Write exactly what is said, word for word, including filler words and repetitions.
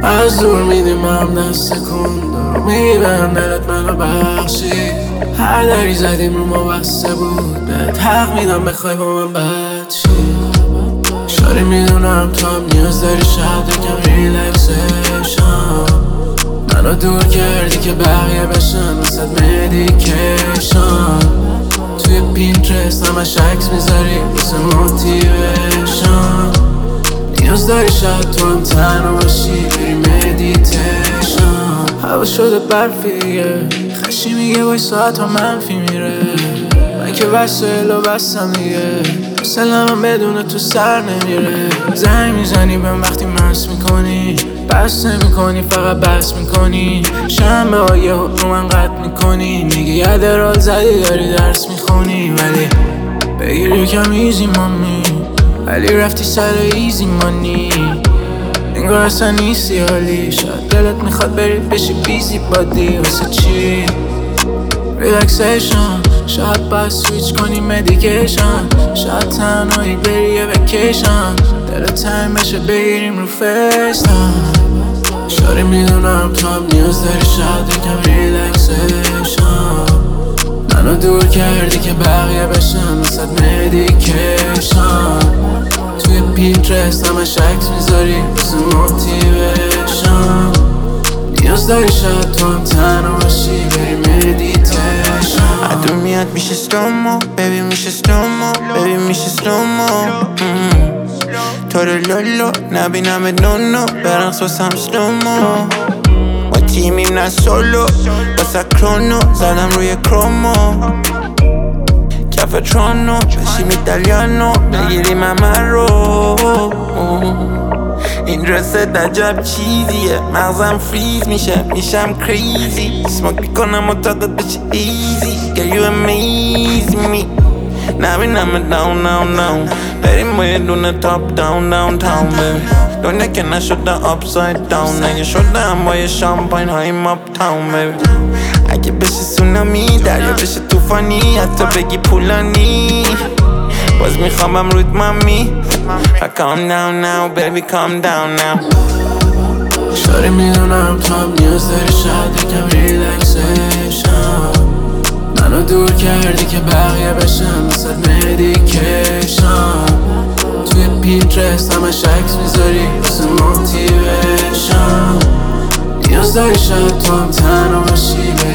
از دور میدیم هم دست کن دارو میبرم دلت منو بخشی هر دری زدیم رو ما بسته بود بهت حق میدم بخوای با من بد شی شاری میدونم تو هم نیاز داری شاید یکم ریلکسیشن منو دور کردی که بقیه بشن واسد مدیکیشن توی پینترست همش عکس میذاری واسه موتیویشن نیاز داری شاید تو هم تنها باشی بری مدیتیشن هوا شده برفیه خشی میگه بای ساعت ها منفی میره من که وسایل و بستم دیگه حوصله من بدون تو سر نمیره زنگ میزنی بهم وقتی مست میکنی بس نمیکنی فقط بس میکنی شنبه ها یه رو من قطع میکنی میگی یه درال زدی داری درس میخونی ولی بگیر یکم ایزی مامی ولی رفتی سر ایزی مانی انگار اصلا نیستی حالی شاید دلت میخواد بری بشی بیزی بادی واسه چی ریلکسیشن شاید باید سویچ کنی مدیکیشن شاید تنهایی بری یه وکیشن دلت تایم بشه بگیریم رو فیستم شاری میدونم تو هم نیاز داری شاید یکم ریلکسیشن منو دور کردی که بقیه بشن واسد مدیکیشن توی پینترست همش عکس میذاری واسه موتیویشن نیاز داری شاید تو هم تنها باشی بری مدیتیشن عدو میاد میشه سلومو بیبی میشه سلومو بیبی میشه سلومو تو رو لولو نبینم نونو برقص واسم سلومو ما تیمیم نه سولو واسه کرونو زدم روی کرومو کف ترونو بشیم ایتالیانو بگیریم همه رو این درست عجب چیزیه مغزم فریز میشه میشم کریزی سموک میکنم معتقد بشه ایزی Girl you amaze me نبینم داون داون داون بریم با یه دونه تاپ داون داون تاون بیبی دنیا که نشده upside down اگه شده هم با یه شامپاین هاییم اپ تاون بیبی اگه بشه سونامی دریا بشه توفانی حتی بگی پولانی باز میخوابم رود مامی Calm down now baby calm down now شاری میدونم تو هم نیاز داری شاید یکم ریلکسیشن منو دور کردی که بقیه بشن واسد مدیکیشن توی پینترست همش عکس میذاری واسه موتیویشن نیاز داری شاید تو هم تنها باشی